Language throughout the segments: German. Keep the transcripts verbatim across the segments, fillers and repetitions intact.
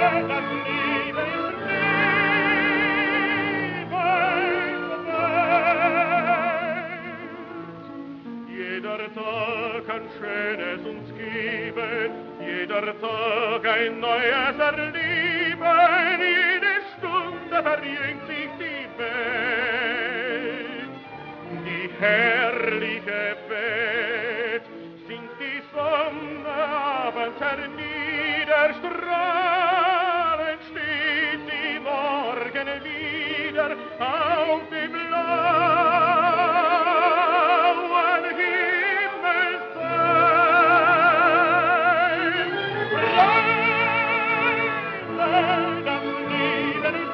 das Liebe ist Liebe, jeder Tag ein Schönes uns geben, jeder Tag ein neues Erleben, jede Stunde verjüngt sich die Welt. Die herrliche Welt singt die Sonne abends herniederstrahlen, steht die Morgenlieder auf dem blauen Himmelsseil. Freunde, das Leben ist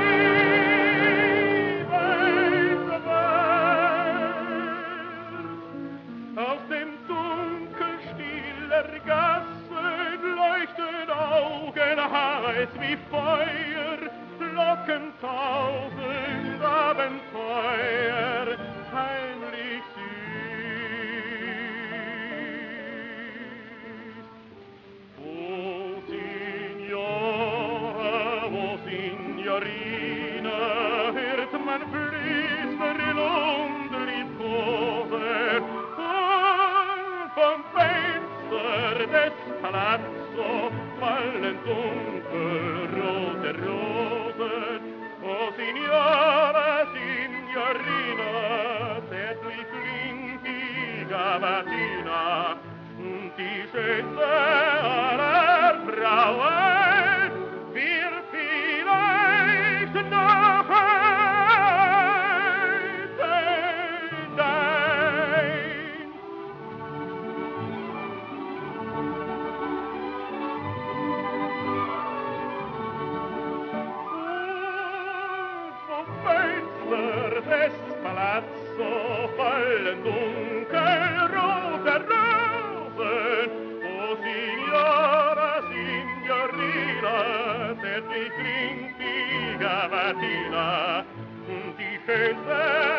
lebenswert. Aus dem Dunkel stiller Gasse leuchten Augen heiß wie Feuer, locken tausend Abenteuer, heimlich süß. O Signora, o Signorina, hört man flüstern und liebkosen, vom Fenster des Palazzo fallen dunkelrote Rosen. O Signora, Signorina, zärtlich klingt die Gavatina, die schönste aller Frauen wird vielleicht noch heute dein. Des Palazzo fallen dunkelrote Rosen. O Signora, Signorina, zärtlich klingt die Gavatina, die schönste